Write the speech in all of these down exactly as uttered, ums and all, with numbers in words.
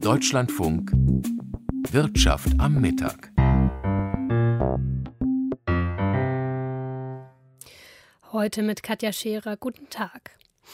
Deutschlandfunk Wirtschaft am Mittag. Heute mit Katja Scherer. Guten Tag.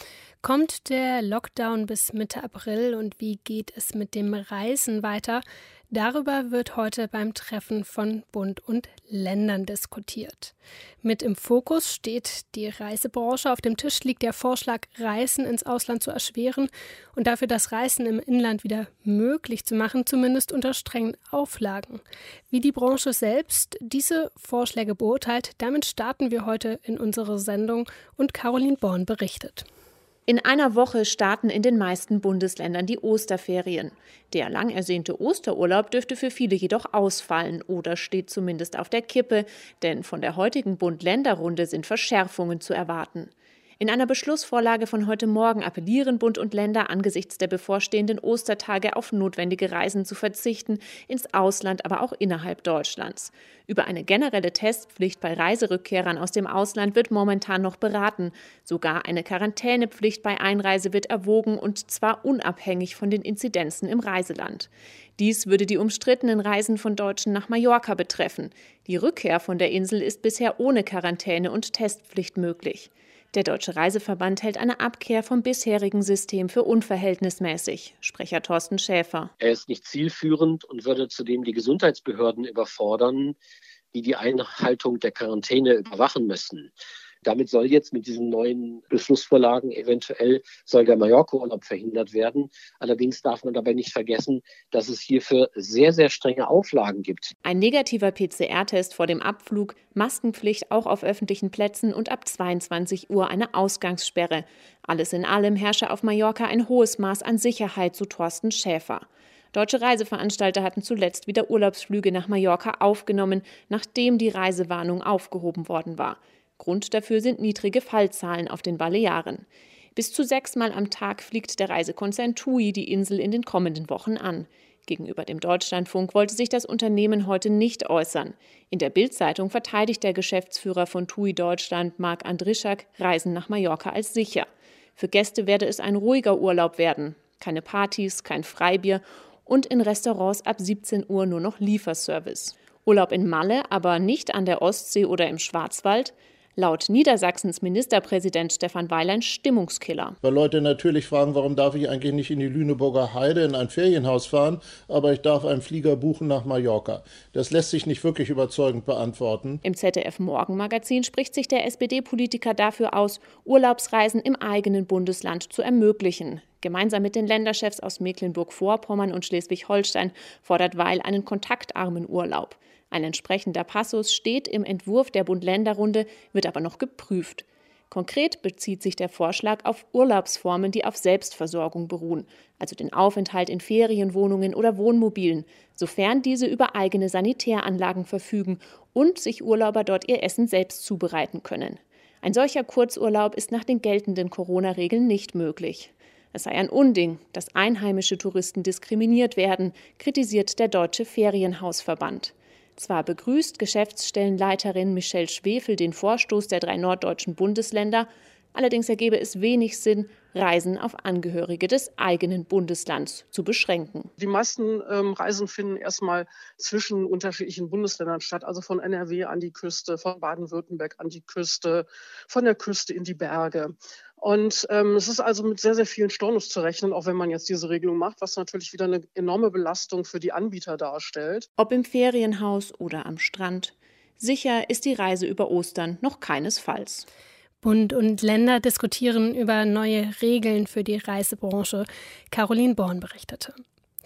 Kommt der Lockdown bis Mitte April und wie geht es mit dem Reisen weiter? Darüber wird heute beim Treffen von Bund und Ländern diskutiert. Mit im Fokus steht die Reisebranche. Auf dem Tisch liegt der Vorschlag, Reisen ins Ausland zu erschweren und dafür das Reisen im Inland wieder möglich zu machen, zumindest unter strengen Auflagen. Wie die Branche selbst diese Vorschläge beurteilt, damit starten wir heute in unsere Sendung und Caroline Born berichtet. In einer Woche starten in den meisten Bundesländern die Osterferien. Der lang ersehnte Osterurlaub dürfte für viele jedoch ausfallen oder steht zumindest auf der Kippe, denn von der heutigen Bund-Länder-Runde sind Verschärfungen zu erwarten. In einer Beschlussvorlage von heute Morgen appellieren Bund und Länder angesichts der bevorstehenden Ostertage auf notwendige Reisen zu verzichten, ins Ausland, aber auch innerhalb Deutschlands. Über eine generelle Testpflicht bei Reiserückkehrern aus dem Ausland wird momentan noch beraten. Sogar eine Quarantänepflicht bei Einreise wird erwogen, und zwar unabhängig von den Inzidenzen im Reiseland. Dies würde die umstrittenen Reisen von Deutschen nach Mallorca betreffen. Die Rückkehr von der Insel ist bisher ohne Quarantäne und Testpflicht möglich. Der Deutsche Reiseverband hält eine Abkehr vom bisherigen System für unverhältnismäßig. Sprecher Thorsten Schäfer. Er ist nicht zielführend und würde zudem die Gesundheitsbehörden überfordern, die die Einhaltung der Quarantäne überwachen müssen. Damit soll jetzt mit diesen neuen Beschlussvorlagen eventuell soll der Mallorca-Urlaub verhindert werden. Allerdings darf man dabei nicht vergessen, dass es hierfür sehr, sehr strenge Auflagen gibt. Ein negativer P C R-Test vor dem Abflug, Maskenpflicht auch auf öffentlichen Plätzen und ab zweiundzwanzig Uhr eine Ausgangssperre. Alles in allem herrsche auf Mallorca ein hohes Maß an Sicherheit, so Thorsten Schäfer. Deutsche Reiseveranstalter hatten zuletzt wieder Urlaubsflüge nach Mallorca aufgenommen, nachdem die Reisewarnung aufgehoben worden war. Grund dafür sind niedrige Fallzahlen auf den Balearen. Bis zu sechsmal am Tag fliegt der Reisekonzern TUI die Insel in den kommenden Wochen an. Gegenüber dem Deutschlandfunk wollte sich das Unternehmen heute nicht äußern. In der Bild-Zeitung verteidigt der Geschäftsführer von TUI Deutschland, Marc Andrischak, Reisen nach Mallorca als sicher. Für Gäste werde es ein ruhiger Urlaub werden. Keine Partys, kein Freibier und in Restaurants ab siebzehn Uhr nur noch Lieferservice. Urlaub in Malle, aber nicht an der Ostsee oder im Schwarzwald. Laut Niedersachsens Ministerpräsident Stefan Weil ein Stimmungskiller. Weil Leute natürlich fragen, warum darf ich eigentlich nicht in die Lüneburger Heide in ein Ferienhaus fahren, aber ich darf einen Flieger buchen nach Mallorca. Das lässt sich nicht wirklich überzeugend beantworten. Im Z D F-Morgenmagazin spricht sich der S P D-Politiker dafür aus, Urlaubsreisen im eigenen Bundesland zu ermöglichen. Gemeinsam mit den Länderchefs aus Mecklenburg-Vorpommern und Schleswig-Holstein fordert Weil einen kontaktarmen Urlaub. Ein entsprechender Passus steht im Entwurf der Bund-Länder-Runde, wird aber noch geprüft. Konkret bezieht sich der Vorschlag auf Urlaubsformen, die auf Selbstversorgung beruhen, also den Aufenthalt in Ferienwohnungen oder Wohnmobilen, sofern diese über eigene Sanitäranlagen verfügen und sich Urlauber dort ihr Essen selbst zubereiten können. Ein solcher Kurzurlaub ist nach den geltenden Corona-Regeln nicht möglich. Es sei ein Unding, dass einheimische Touristen diskriminiert werden, kritisiert der Deutsche Ferienhausverband. Zwar begrüßt Geschäftsstellenleiterin Michelle Schwefel den Vorstoß der drei norddeutschen Bundesländer, allerdings ergebe es wenig Sinn, Reisen auf Angehörige des eigenen Bundeslands zu beschränken. Die meisten ähm, Reisen finden erstmal zwischen unterschiedlichen Bundesländern statt, also von N R W an die Küste, von Baden-Württemberg an die Küste, von der Küste in die Berge. Und ähm, es ist also mit sehr, sehr vielen Stornos zu rechnen, auch wenn man jetzt diese Regelung macht, was natürlich wieder eine enorme Belastung für die Anbieter darstellt. Ob im Ferienhaus oder am Strand. Sicher ist die Reise über Ostern noch keinesfalls. Bund und Länder diskutieren über neue Regeln für die Reisebranche. Caroline Born berichtete.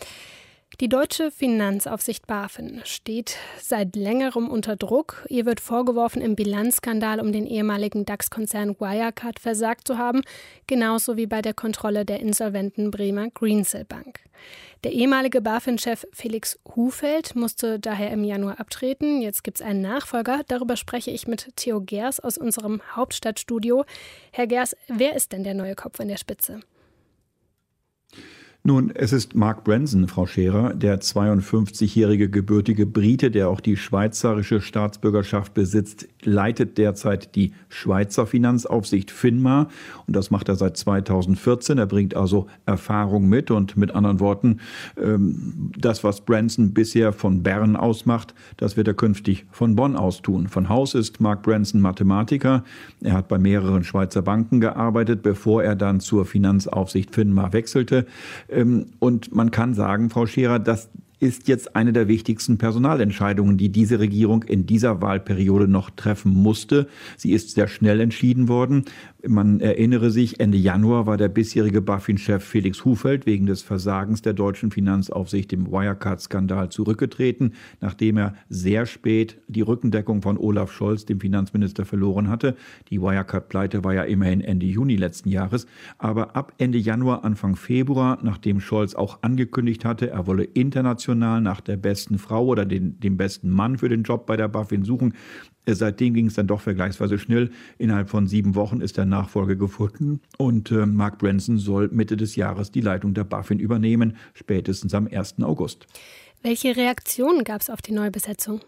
Die deutsche Finanzaufsicht BaFin steht seit längerem unter Druck. Ihr wird vorgeworfen, im Bilanzskandal um den ehemaligen DAX-Konzern Wirecard versagt zu haben, genauso wie bei der Kontrolle der insolventen Bremer Greensill Bank. Der ehemalige BaFin-Chef Felix Hufeld musste daher im Januar abtreten. Jetzt gibt es einen Nachfolger. Darüber spreche ich mit Theo Gers aus unserem Hauptstadtstudio. Herr Gers, wer ist denn der neue Kopf an der Spitze? Nun, es ist Mark Branson, Frau Scherer, der zweiundfünfzigjährige gebürtige Brite, der auch die schweizerische Staatsbürgerschaft besitzt, leitet derzeit die Schweizer Finanzaufsicht FINMA und das macht er seit zweitausendvierzehn. Er bringt also Erfahrung mit und mit anderen Worten, das, was Branson bisher von Bern aus macht, das wird er künftig von Bonn aus tun. Von Haus ist Mark Branson Mathematiker. Er hat bei mehreren Schweizer Banken gearbeitet, bevor er dann zur Finanzaufsicht FINMA wechselte. Und man kann sagen, Frau Scherer, das ist jetzt eine der wichtigsten Personalentscheidungen, die diese Regierung in dieser Wahlperiode noch treffen musste. Sie ist sehr schnell entschieden worden. Man erinnere sich, Ende Januar war der bisherige BaFin-Chef Felix Hufeld wegen des Versagens der deutschen Finanzaufsicht im Wirecard-Skandal zurückgetreten, nachdem er sehr spät die Rückendeckung von Olaf Scholz, dem Finanzminister, verloren hatte. Die Wirecard-Pleite war ja immerhin Ende Juni letzten Jahres. Aber ab Ende Januar, Anfang Februar, nachdem Scholz auch angekündigt hatte, er wolle international nach der besten Frau oder den, dem besten Mann für den Job bei der BaFin suchen. Seitdem ging es dann doch vergleichsweise schnell. Innerhalb von sieben Wochen ist der Nachfolger gefunden und äh, Mark Branson soll Mitte des Jahres die Leitung der BaFin übernehmen, spätestens am ersten August. Welche Reaktionen gab es auf die Neubesetzung?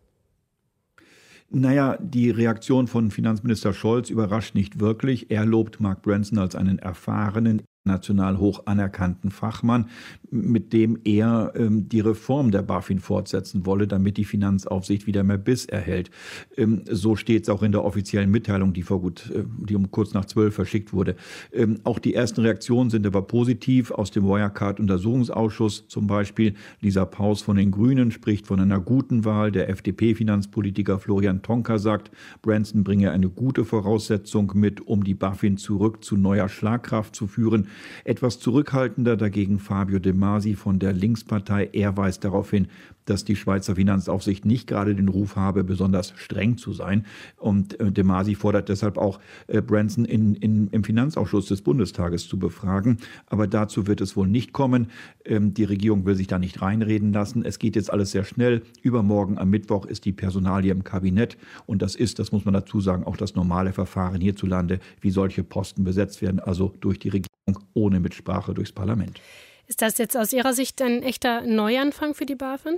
Naja, die Reaktion von Finanzminister Scholz überrascht nicht wirklich. Er lobt Mark Branson als einen erfahrenen, national hoch anerkannten Fachmann, mit dem er ähm, die Reform der BaFin fortsetzen wolle, damit die Finanzaufsicht wieder mehr Biss erhält. Ähm, so steht es auch in der offiziellen Mitteilung, die vor gut, äh, die um kurz nach zwölf verschickt wurde. Ähm, auch die ersten Reaktionen sind aber positiv. Aus dem Wirecard-Untersuchungsausschuss zum Beispiel Lisa Paus von den Grünen spricht von einer guten Wahl. Der F D P-Finanzpolitiker Florian Tonka sagt, Branson bringe eine gute Voraussetzung mit, um die BaFin zurück zu neuer Schlagkraft zu führen. Etwas zurückhaltender dagegen Fabio De Masi von der Linkspartei. Er weist darauf hin, dass die Schweizer Finanzaufsicht nicht gerade den Ruf habe, besonders streng zu sein. Und De Masi fordert deshalb auch, Branson in, in, im Finanzausschuss des Bundestages zu befragen. Aber dazu wird es wohl nicht kommen. Die Regierung will sich da nicht reinreden lassen. Es geht jetzt alles sehr schnell. Übermorgen am Mittwoch ist die Personalie im Kabinett. Und das ist, das muss man dazu sagen, auch das normale Verfahren hierzulande, wie solche Posten besetzt werden, also durch die Regierung ohne Mitsprache durchs Parlament. Ist das jetzt aus Ihrer Sicht ein echter Neuanfang für die BaFin?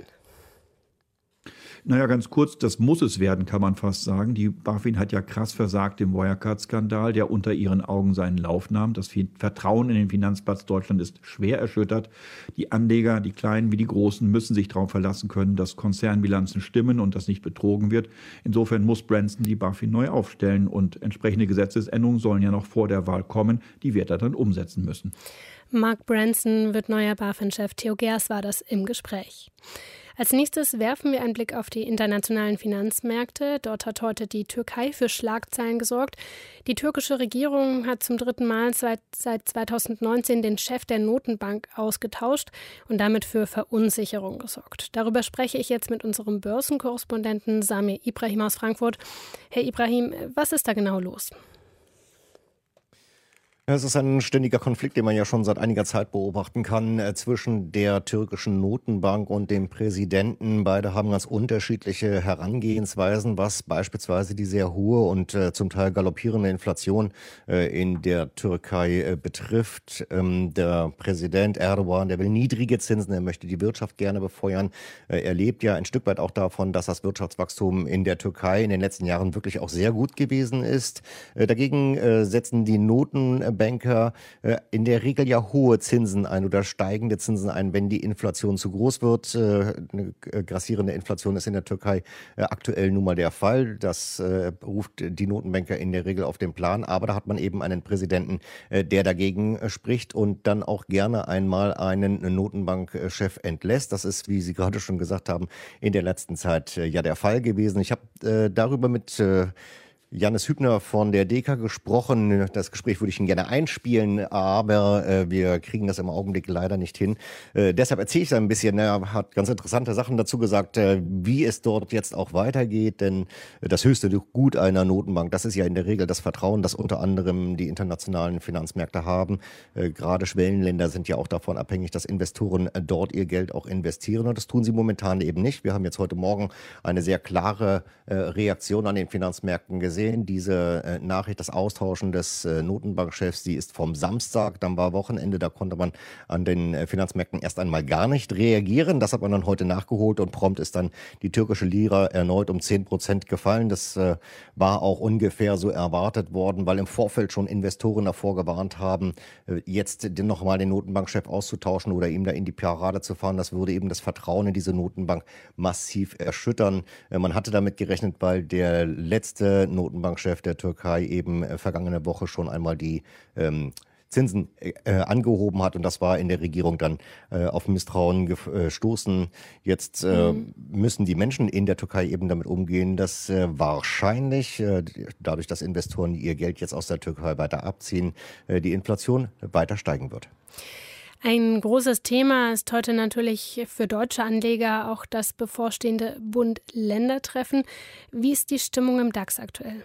Naja, ganz kurz, das muss es werden, kann man fast sagen. Die BaFin hat ja krass versagt im Wirecard-Skandal, der unter ihren Augen seinen Lauf nahm. Das Vertrauen in den Finanzplatz Deutschland ist schwer erschüttert. Die Anleger, die Kleinen wie die Großen, müssen sich darauf verlassen können, dass Konzernbilanzen stimmen und dass nicht betrogen wird. Insofern muss Branson die BaFin neu aufstellen und entsprechende Gesetzesänderungen sollen ja noch vor der Wahl kommen. Die wird er dann umsetzen müssen. Mark Branson wird neuer BaFin-Chef. Theo Gers war das im Gespräch. Als nächstes werfen wir einen Blick auf die internationalen Finanzmärkte. Dort hat heute die Türkei für Schlagzeilen gesorgt. Die türkische Regierung hat zum dritten Mal seit, seit zweitausendneunzehn den Chef der Notenbank ausgetauscht und damit für Verunsicherung gesorgt. Darüber spreche ich jetzt mit unserem Börsenkorrespondenten Samir Ibrahim aus Frankfurt. Herr Ibrahim, was ist da genau los? Es ist ein ständiger Konflikt, den man ja schon seit einiger Zeit beobachten kann, äh, zwischen der türkischen Notenbank und dem Präsidenten. Beide haben ganz unterschiedliche Herangehensweisen, was beispielsweise die sehr hohe und äh, zum Teil galoppierende Inflation äh, in der Türkei äh, betrifft. Ähm, der Präsident Erdogan, der will niedrige Zinsen, er möchte die Wirtschaft gerne befeuern. Äh, er lebt ja ein Stück weit auch davon, dass das Wirtschaftswachstum in der Türkei in den letzten Jahren wirklich auch sehr gut gewesen ist. Äh, dagegen äh, setzen die Noten Banker äh, in der Regel ja hohe Zinsen ein oder steigende Zinsen ein, wenn die Inflation zu groß wird. Äh, eine grassierende Inflation ist in der Türkei äh, aktuell nun mal der Fall. Das äh, ruft die Notenbanker in der Regel auf den Plan. Aber da hat man eben einen Präsidenten, äh, der dagegen äh, spricht und dann auch gerne einmal einen Notenbankchef entlässt. Das ist, wie Sie gerade schon gesagt haben, in der letzten Zeit äh, ja der Fall gewesen. Ich habe äh, darüber mit äh, Jannis Hübner von der D K gesprochen. Das Gespräch würde ich Ihnen gerne einspielen, aber äh, wir kriegen das im Augenblick leider nicht hin. Äh, deshalb erzähle ich da ein bisschen. Er hat ganz interessante Sachen dazu gesagt, äh, wie es dort jetzt auch weitergeht. Denn das höchste Gut einer Notenbank, das ist ja in der Regel das Vertrauen, das unter anderem die internationalen Finanzmärkte haben. Äh, gerade Schwellenländer sind ja auch davon abhängig, dass Investoren äh, dort ihr Geld auch investieren. Und das tun sie momentan eben nicht. Wir haben jetzt heute Morgen eine sehr klare äh, Reaktion an den Finanzmärkten gesehen. gesehen, diese äh, Nachricht, das Austauschen des äh, Notenbankchefs, die ist vom Samstag, dann war Wochenende, da konnte man an den äh, Finanzmärkten erst einmal gar nicht reagieren. Das hat man dann heute nachgeholt und prompt ist dann die türkische Lira erneut um zehn Prozent gefallen. Das äh, war auch ungefähr so erwartet worden, weil im Vorfeld schon Investoren davor gewarnt haben, äh, jetzt nochmal den Notenbankchef auszutauschen oder ihm da in die Parade zu fahren. Das würde eben das Vertrauen in diese Notenbank massiv erschüttern. Äh, man hatte damit gerechnet, weil der letzte Notenbankchef der Türkei eben äh, vergangene Woche schon einmal die ähm, Zinsen äh, angehoben hat und das war in der Regierung dann äh, auf Misstrauen gestoßen. Jetzt äh, mhm. müssen die Menschen in der Türkei eben damit umgehen, dass äh, wahrscheinlich, äh, dadurch, dass Investoren ihr Geld jetzt aus der Türkei weiter abziehen, äh, die Inflation weiter steigen wird. Ein großes Thema ist heute natürlich für deutsche Anleger auch das bevorstehende Bund-Länder-Treffen. Wie ist die Stimmung im DAX aktuell?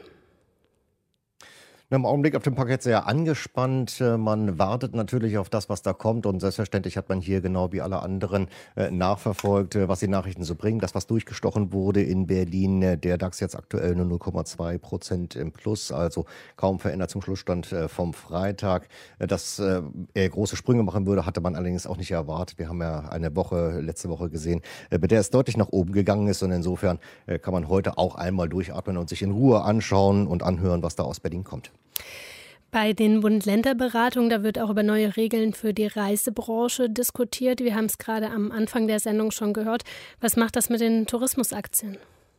Im Augenblick auf dem Parkett sehr angespannt. Man wartet natürlich auf das, was da kommt. Und selbstverständlich hat man hier genau wie alle anderen äh, nachverfolgt, was die Nachrichten so bringen. Das, was durchgestochen wurde in Berlin, der DAX jetzt aktuell nur null Komma zwei Prozent im Plus, also kaum verändert zum Schlussstand äh, vom Freitag. Dass äh, er große Sprünge machen würde, hatte man allerdings auch nicht erwartet. Wir haben ja eine Woche, letzte Woche gesehen, äh, bei der es deutlich nach oben gegangen ist. Und insofern äh, kann man heute auch einmal durchatmen und sich in Ruhe anschauen und anhören, was da aus Berlin kommt. Bei den Bund-Länder-Beratungen, da wird auch über neue Regeln für die Reisebranche diskutiert. Wir haben es gerade am Anfang der Sendung schon gehört. Was macht das mit den Tourismusaktien?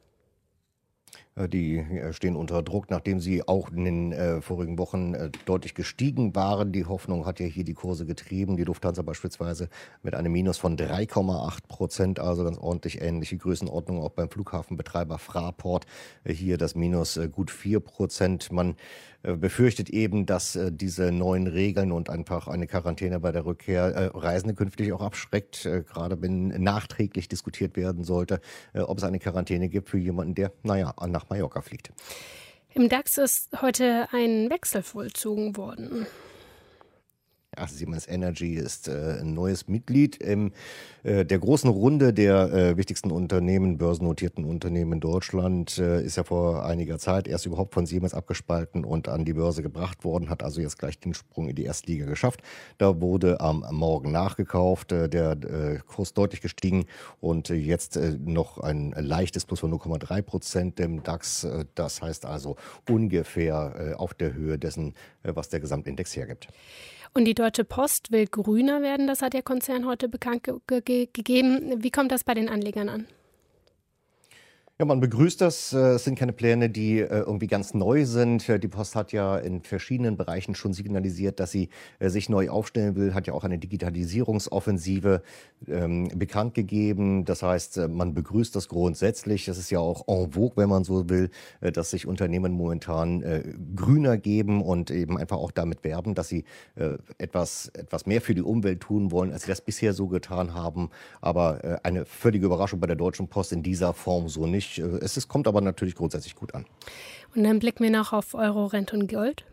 Die stehen unter Druck, nachdem sie auch in den äh, vorigen Wochen äh, deutlich gestiegen waren. Die Hoffnung hat ja hier die Kurse getrieben. Die Lufthansa beispielsweise mit einem Minus von drei Komma acht Prozent, also ganz ordentlich ähnliche Größenordnung auch beim Flughafenbetreiber Fraport. Äh, hier das Minus äh, gut vier Prozent. Man äh, befürchtet eben, dass äh, diese neuen Regeln und einfach eine Quarantäne bei der Rückkehr äh, Reisende künftig auch abschreckt, äh, gerade wenn nachträglich diskutiert werden sollte, äh, ob es eine Quarantäne gibt für jemanden, der, naja, nach Mallorca fliegt. Im DAX ist heute ein Wechsel vollzogen worden. Ja, Siemens Energy ist äh, ein neues Mitglied in äh, der großen Runde der äh, wichtigsten Unternehmen, börsennotierten Unternehmen in Deutschland. Äh, ist ja vor einiger Zeit erst überhaupt von Siemens abgespalten und an die Börse gebracht worden, hat also jetzt gleich den Sprung in die Erstliga geschafft. Da wurde am, am Morgen nachgekauft, äh, der äh, Kurs deutlich gestiegen und äh, jetzt äh, noch ein leichtes Plus von null Komma drei Prozent im DAX. Äh, das heißt also ungefähr äh, auf der Höhe dessen, äh, was der Gesamtindex hergibt. Und die Deutsche Post will grüner werden, das hat der Konzern heute bekannt ge- ge- gegeben. Wie kommt das bei den Anlegern an? Ja, man begrüßt das. Es sind keine Pläne, die irgendwie ganz neu sind. Die Post hat ja in verschiedenen Bereichen schon signalisiert, dass sie sich neu aufstellen will, hat ja auch eine Digitalisierungsoffensive ähm, bekannt gegeben. Das heißt, man begrüßt das grundsätzlich. Es ist ja auch en vogue, wenn man so will, dass sich Unternehmen momentan äh, grüner geben und eben einfach auch damit werben, dass sie äh, etwas, etwas mehr für die Umwelt tun wollen, als sie das bisher so getan haben. Aber äh, eine völlige Überraschung bei der Deutschen Post in dieser Form so nicht. Es ist, kommt aber natürlich grundsätzlich gut an. Und dann blicken wir noch auf Euro, Rente und Gold.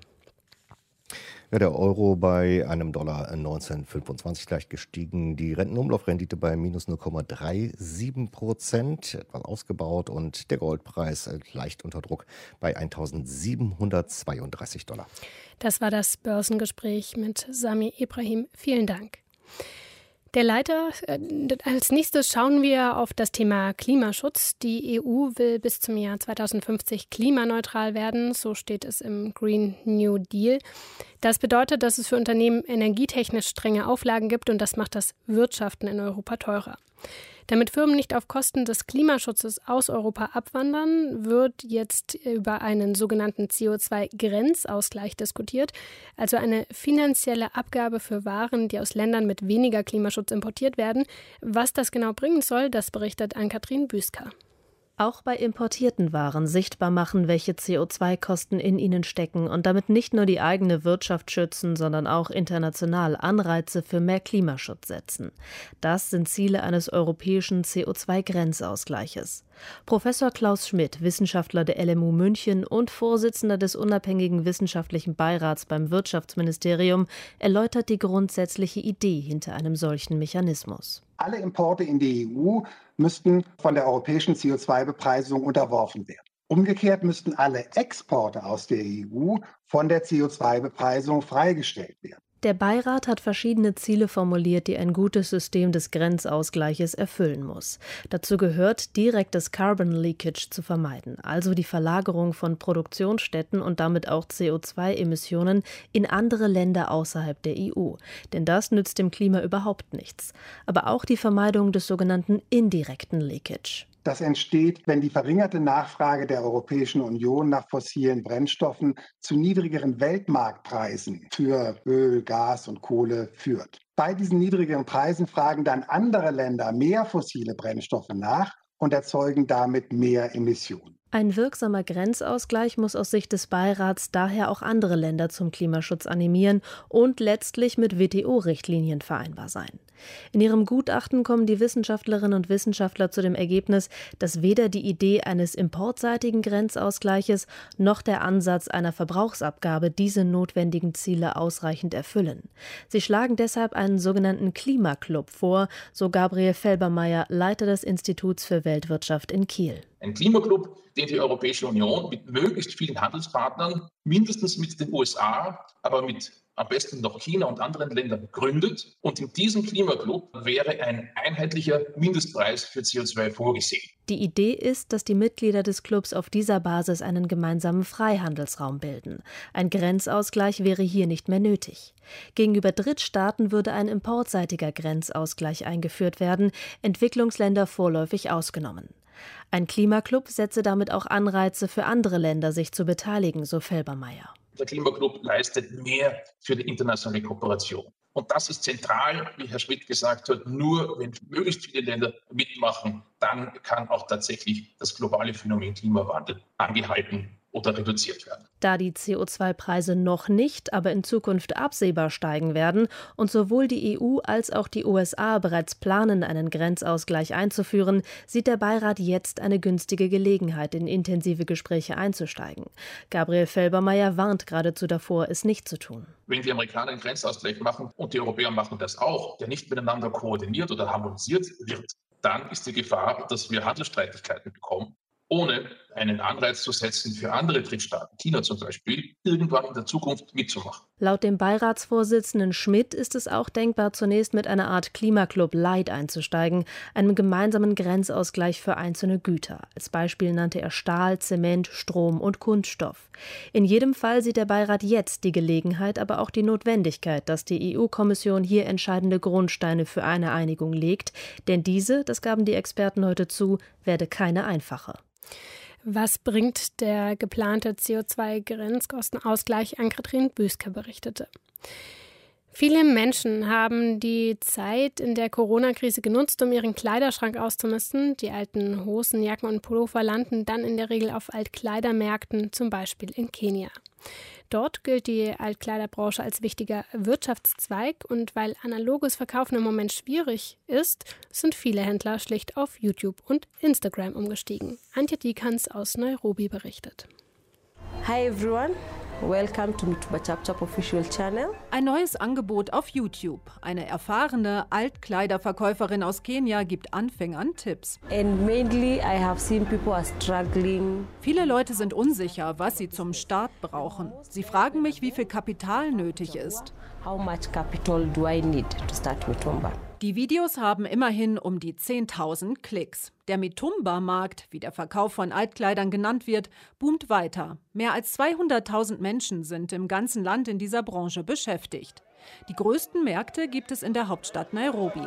Ja, der Euro bei einem Dollar neunzehn Komma fünfundzwanzig leicht gestiegen. Die Rentenumlaufrendite bei minus null Komma siebenunddreißig Prozent, etwas ausgebaut. Und der Goldpreis leicht unter Druck bei eintausendsiebenhundertzweiunddreißig Dollar. Das war das Börsengespräch mit Sami Ibrahim. Vielen Dank. Der Leiter, äh, als nächstes schauen wir auf das Thema Klimaschutz. Die E U will bis zum Jahr zweitausendfünfzig klimaneutral werden, so steht es im Green New Deal. Das bedeutet, dass es für Unternehmen energietechnisch strenge Auflagen gibt und das macht das Wirtschaften in Europa teurer. Damit Firmen nicht auf Kosten des Klimaschutzes aus Europa abwandern, wird jetzt über einen sogenannten C O zwei Grenzausgleich diskutiert, also eine finanzielle Abgabe für Waren, die aus Ländern mit weniger Klimaschutz importiert werden. Was das genau bringen soll, das berichtet Ann-Kathrin Büsker. Auch bei importierten Waren sichtbar machen, welche C O zwei Kosten in ihnen stecken und damit nicht nur die eigene Wirtschaft schützen, sondern auch international Anreize für mehr Klimaschutz setzen. Das sind Ziele eines europäischen C O zwei Grenzausgleiches. Professor Klaus Schmidt, Wissenschaftler der L M U München und Vorsitzender des unabhängigen wissenschaftlichen Beirats beim Wirtschaftsministerium, erläutert die grundsätzliche Idee hinter einem solchen Mechanismus. Alle Importe in die E U müssten von der europäischen C O zwei Bepreisung unterworfen werden. Umgekehrt müssten alle Exporte aus der E U von der C O zwei Bepreisung freigestellt werden. Der Beirat hat verschiedene Ziele formuliert, die ein gutes System des Grenzausgleiches erfüllen muss. Dazu gehört, direktes Carbon Leakage zu vermeiden, also die Verlagerung von Produktionsstätten und damit auch C O zwei Emissionen in andere Länder außerhalb der E U. Denn das nützt dem Klima überhaupt nichts. Aber auch die Vermeidung des sogenannten indirekten Leakage. Das entsteht, wenn die verringerte Nachfrage der Europäischen Union nach fossilen Brennstoffen zu niedrigeren Weltmarktpreisen für Öl, Gas und Kohle führt. Bei diesen niedrigeren Preisen fragen dann andere Länder mehr fossile Brennstoffe nach und erzeugen damit mehr Emissionen. Ein wirksamer Grenzausgleich muss aus Sicht des Beirats daher auch andere Länder zum Klimaschutz animieren und letztlich mit W T O-Richtlinien vereinbar sein. In ihrem Gutachten kommen die Wissenschaftlerinnen und Wissenschaftler zu dem Ergebnis, dass weder die Idee eines importseitigen Grenzausgleiches noch der Ansatz einer Verbrauchsabgabe diese notwendigen Ziele ausreichend erfüllen. Sie schlagen deshalb einen sogenannten Klimaclub vor, so Gabriel Felbermayr, Leiter des Instituts für Weltwirtschaft in Kiel. Ein Klimaclub, den die Europäische Union mit möglichst vielen Handelspartnern, mindestens mit den U S A, aber mit am besten noch China und anderen Ländern gründet. Und in diesem Klimaclub wäre ein einheitlicher Mindestpreis für C O zwei vorgesehen. Die Idee ist, dass die Mitglieder des Clubs auf dieser Basis einen gemeinsamen Freihandelsraum bilden. Ein Grenzausgleich wäre hier nicht mehr nötig. Gegenüber Drittstaaten würde ein importseitiger Grenzausgleich eingeführt werden, Entwicklungsländer vorläufig ausgenommen. Ein Klimaclub setze damit auch Anreize für andere Länder, sich zu beteiligen, so Felbermayr. Der Klimaclub leistet mehr für die internationale Kooperation. Und das ist zentral, wie Herr Schmidt gesagt hat, nur wenn möglichst viele Länder mitmachen, dann kann auch tatsächlich das globale Phänomen Klimawandel angehalten oder reduziert werden. Da die C O zwei Preise noch nicht, aber in Zukunft absehbar steigen werden und sowohl die E U als auch die U S A bereits planen, einen Grenzausgleich einzuführen, sieht der Beirat jetzt eine günstige Gelegenheit, in intensive Gespräche einzusteigen. Gabriel Felbermayr warnt geradezu davor, es nicht zu tun. Wenn die Amerikaner einen Grenzausgleich machen und die Europäer machen das auch, der nicht miteinander koordiniert oder harmonisiert wird, dann ist die Gefahr, dass wir Handelsstreitigkeiten bekommen, ohne einen Anreiz zu setzen für andere Drittstaaten, China zum Beispiel, irgendwann in der Zukunft mitzumachen. Laut dem Beiratsvorsitzenden Schmidt ist es auch denkbar, zunächst mit einer Art Klimaclub Light einzusteigen, einem gemeinsamen Grenzausgleich für einzelne Güter. Als Beispiel nannte er Stahl, Zement, Strom und Kunststoff. In jedem Fall sieht der Beirat jetzt die Gelegenheit, aber auch die Notwendigkeit, dass die E U-Kommission hier entscheidende Grundsteine für eine Einigung legt. Denn diese, das gaben die Experten heute zu, werde keine einfache. Was bringt der geplante C O zwei Grenzkostenausgleich? Ann-Kathrin Büsker berichtete. Viele Menschen haben die Zeit in der Corona-Krise genutzt, um ihren Kleiderschrank auszumisten. Die alten Hosen, Jacken und Pullover landen dann in der Regel auf Altkleidermärkten, zum Beispiel in Kenia. Dort gilt die Altkleiderbranche als wichtiger Wirtschaftszweig und weil analoges Verkaufen im Moment schwierig ist, sind viele Händler schlicht auf YouTube und Instagram umgestiegen. Antje Dikans aus Nairobi berichtet. Hi everyone. Welcome to Mitumba Chap Chap Official Channel. Ein neues Angebot auf YouTube. Eine erfahrene Altkleiderverkäuferin aus Kenia gibt Anfängern Tipps. And mainly I have seen people are struggling. Viele Leute sind unsicher, was sie zum Start brauchen. Sie fragen mich, wie viel Kapital nötig ist. How much capital do I need to start Mitumba? Die Videos haben immerhin um die zehntausend Klicks. Der Mitumba-Markt, wie der Verkauf von Altkleidern genannt wird, boomt weiter. Mehr als zweihunderttausend Menschen sind im ganzen Land in dieser Branche beschäftigt. Die größten Märkte gibt es in der Hauptstadt Nairobi.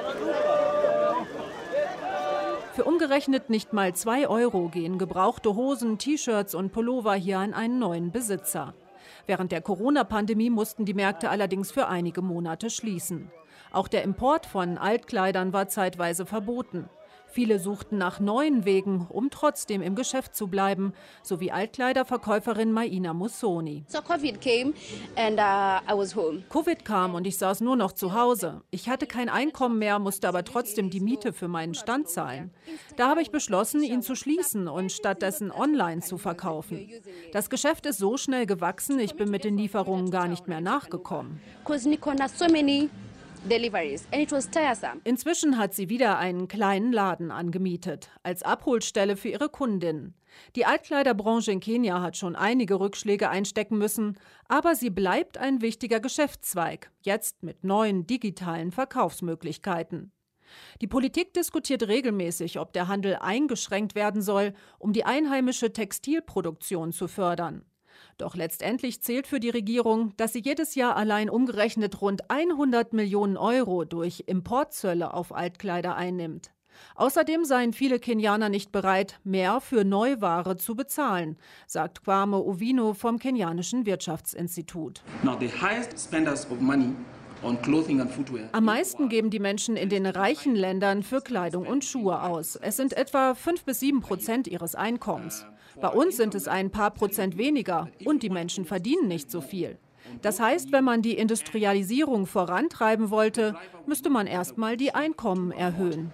Für umgerechnet nicht mal zwei Euro gehen gebrauchte Hosen, T-Shirts und Pullover hier an einen neuen Besitzer. Während der Corona-Pandemie mussten die Märkte allerdings für einige Monate schließen. Auch der Import von Altkleidern war zeitweise verboten. Viele suchten nach neuen Wegen, um trotzdem im Geschäft zu bleiben, so wie Altkleiderverkäuferin Maina Musoni. So COVID came and uh, I was home. Covid kam und ich saß nur noch zu Hause. Ich hatte kein Einkommen mehr, musste aber trotzdem die Miete für meinen Stand zahlen. Da habe ich beschlossen, ihn zu schließen und stattdessen online zu verkaufen. Das Geschäft ist so schnell gewachsen, ich bin mit den Lieferungen gar nicht mehr nachgekommen. deliveries, and it was tiresome. Inzwischen hat sie wieder einen kleinen Laden angemietet, als Abholstelle für ihre Kundinnen. Die Altkleiderbranche in Kenia hat schon einige Rückschläge einstecken müssen, aber sie bleibt ein wichtiger Geschäftszweig, jetzt mit neuen digitalen Verkaufsmöglichkeiten. Die Politik diskutiert regelmäßig, ob der Handel eingeschränkt werden soll, um die einheimische Textilproduktion zu fördern. Doch letztendlich zählt für die Regierung, dass sie jedes Jahr allein umgerechnet rund hundert Millionen Euro durch Importzölle auf Altkleider einnimmt. Außerdem seien viele Kenianer nicht bereit, mehr für Neuware zu bezahlen, sagt Kwame Owino vom kenianischen Wirtschaftsinstitut. Now the highest spenders of money Am meisten geben die Menschen in den reichen Ländern für Kleidung und Schuhe aus. Es sind etwa fünf bis sieben Prozent ihres Einkommens. Bei uns sind es ein paar Prozent weniger und die Menschen verdienen nicht so viel. Das heißt, wenn man die Industrialisierung vorantreiben wollte, müsste man erstmal die Einkommen erhöhen.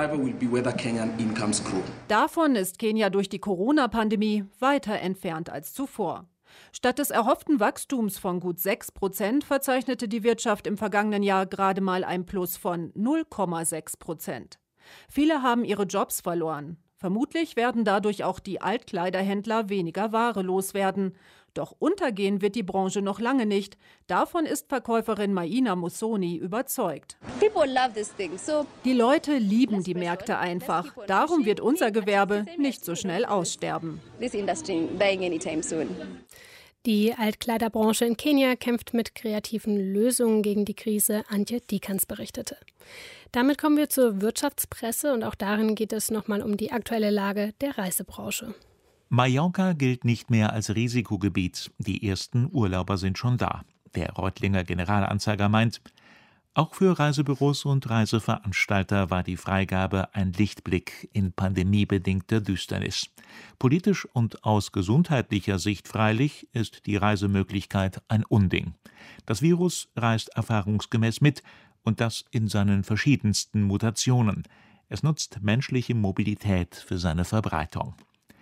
Davon ist Kenia durch die Corona-Pandemie weiter entfernt als zuvor. Statt des erhofften Wachstums von gut sechs Prozent verzeichnete die Wirtschaft im vergangenen Jahr gerade mal ein Plus von null Komma sechs Prozent. Viele haben ihre Jobs verloren. Vermutlich werden dadurch auch die Altkleiderhändler weniger Ware loswerden. Doch untergehen wird die Branche noch lange nicht. Davon ist Verkäuferin Maina Musoni überzeugt. Die Leute lieben die Märkte einfach. Darum wird unser Gewerbe nicht so schnell aussterben. Die Altkleiderbranche in Kenia kämpft mit kreativen Lösungen gegen die Krise, Antje Dikans berichtete. Damit kommen wir zur Wirtschaftspresse und auch darin geht es nochmal um die aktuelle Lage der Reisebranche. Mallorca gilt nicht mehr als Risikogebiet. Die ersten Urlauber sind schon da. Der Reutlinger Generalanzeiger meint, auch für Reisebüros und Reiseveranstalter war die Freigabe ein Lichtblick in pandemiebedingter Düsternis. Politisch und aus gesundheitlicher Sicht freilich ist die Reisemöglichkeit ein Unding. Das Virus reist erfahrungsgemäß mit und das in seinen verschiedensten Mutationen. Es nutzt menschliche Mobilität für seine Verbreitung.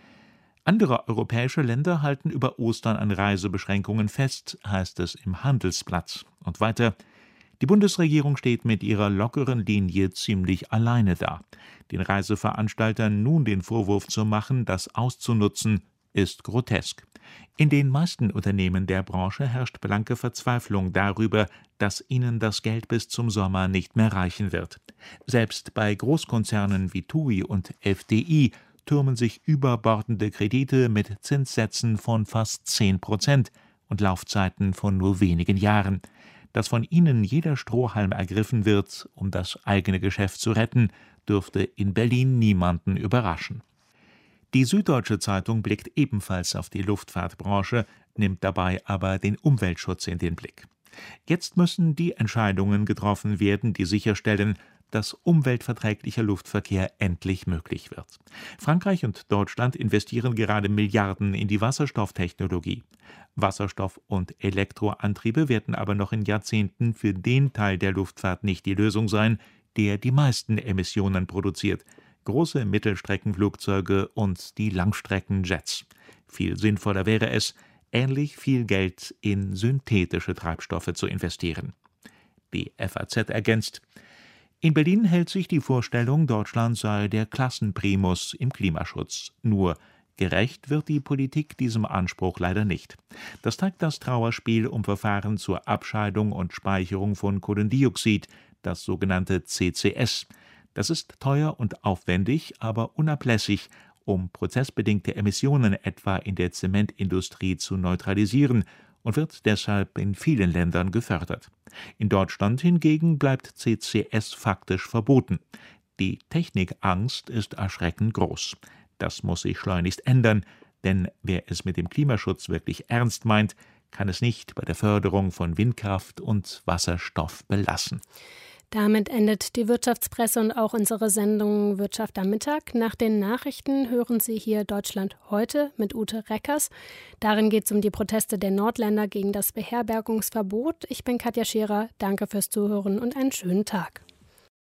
Andere europäische Länder halten über Ostern an Reisebeschränkungen fest, heißt es im Handelsblatt. Und weiter: Die Bundesregierung steht mit ihrer lockeren Linie ziemlich alleine da. Den Reiseveranstaltern nun den Vorwurf zu machen, das auszunutzen, ist grotesk. In den meisten Unternehmen der Branche herrscht blanke Verzweiflung darüber, dass ihnen das Geld bis zum Sommer nicht mehr reichen wird. Selbst bei Großkonzernen wie TUI und F D I türmen sich überbordende Kredite mit Zinssätzen von fast zehn Prozent und Laufzeiten von nur wenigen Jahren. Dass von ihnen jeder Strohhalm ergriffen wird, um das eigene Geschäft zu retten, dürfte in Berlin niemanden überraschen. Die Süddeutsche Zeitung blickt ebenfalls auf die Luftfahrtbranche, nimmt dabei aber den Umweltschutz in den Blick. Jetzt müssen die Entscheidungen getroffen werden, die sicherstellen, dass umweltverträglicher Luftverkehr endlich möglich wird. Frankreich und Deutschland investieren gerade Milliarden in die Wasserstofftechnologie. Wasserstoff- und Elektroantriebe werden aber noch in Jahrzehnten für den Teil der Luftfahrt nicht die Lösung sein, der die meisten Emissionen produziert: große Mittelstreckenflugzeuge und die Langstreckenjets. Viel sinnvoller wäre es, ähnlich viel Geld in synthetische Treibstoffe zu investieren. Die F A Z ergänzt: In Berlin hält sich die Vorstellung, Deutschland sei der Klassenprimus im Klimaschutz. Nur gerecht wird die Politik diesem Anspruch leider nicht. Das zeigt das Trauerspiel um Verfahren zur Abscheidung und Speicherung von Kohlendioxid, das sogenannte C C S. Das ist teuer und aufwendig, aber unablässig, um prozessbedingte Emissionen etwa in der Zementindustrie zu neutralisieren, und wird deshalb in vielen Ländern gefördert. In Deutschland hingegen bleibt C C S faktisch verboten. Die Technikangst ist erschreckend groß. Das muss sich schleunigst ändern, denn wer es mit dem Klimaschutz wirklich ernst meint, kann es nicht bei der Förderung von Windkraft und Wasserstoff belassen. Damit endet die Wirtschaftspresse und auch unsere Sendung Wirtschaft am Mittag. Nach den Nachrichten hören Sie hier Deutschland heute mit Ute Reckers. Darin geht es um die Proteste der Nordländer gegen das Beherbergungsverbot. Ich bin Katja Scherer. Danke fürs Zuhören und einen schönen Tag.